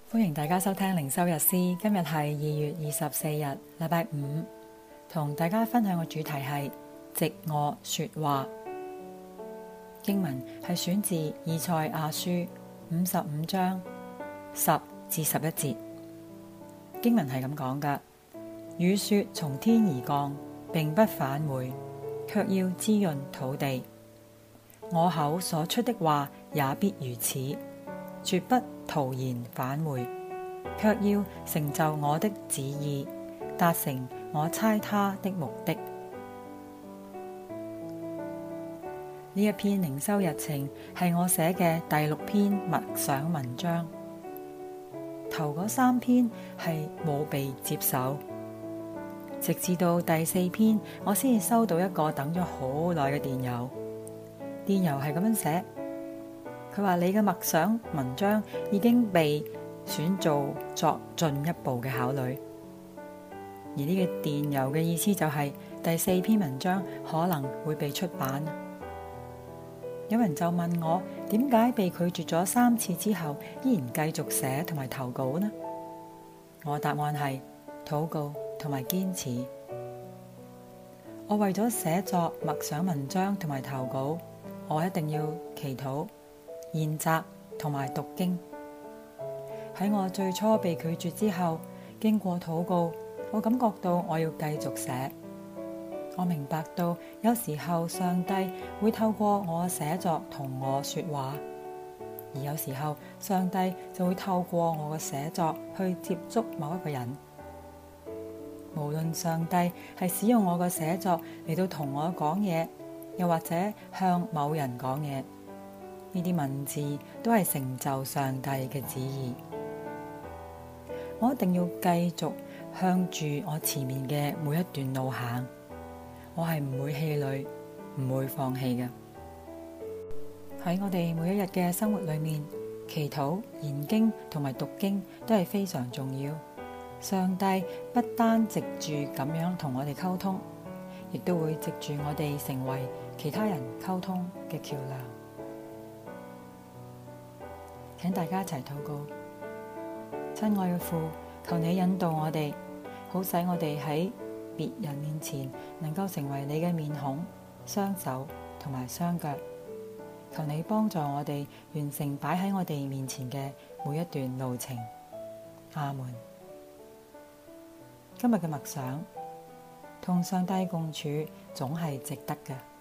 歡迎大家收聽靈修日詩，今日係2月24日，禮拜五，同大家分享嘅主題係藉我說話。經文係選自以賽亞書55章10至11節。經文係咁講㗎：雨雪從天而降，並不返回，卻要滋潤土地。我口所出的話也必如此，絕不徒然返回，卻要成就我的旨意，達成我差他的目的。呢一篇靈修日程係我寫嘅第6篇默想文章，頭嗰3篇係冇被接受，直至到第4篇我先至收到一個等咗好耐嘅電郵。電郵係咁樣寫，佢話你嘅默想文章已經被選做作進一步嘅考慮。而呢個電郵嘅意思就係第4篇文章可能會被出版。有人就問我點解被拒絕咗3次之後依然繼續寫同埋投稿呢？我答案係禱告同埋堅持。我為咗寫作默想文章同埋投稿，我一定要祈禱、研習同埋讀經。喺我最初被拒絕之後，經過禱告，我感覺到我要繼續寫。我明白到有時候上帝會透過我寫作同我說話，而有時候上帝就會透過我嘅寫作去接觸某一個人。無論上帝係使用我嘅寫作嚟到同我講嘢，又或者向某人講嘢，呢啲文字都係成就上帝嘅旨意。我一定要繼續向住我前面嘅每一段路行，我係唔會氣餒，唔會放棄嘅。喺我哋每一日嘅生活裏面，祈禱、研經同埋讀經都係非常重要。上帝不單藉住咁樣同我哋溝通，亦都會藉住我哋成為其他人溝通嘅橋樑。請大家一齊禱告。親愛嘅父，求你引導我哋，好使我哋喺別人面前能夠成為你嘅面孔、雙手同埋雙腳。求你幫助我哋完成擺喺我哋面前嘅每一段路程。阿們。今日嘅默想，同上帝共處總係值得嘅。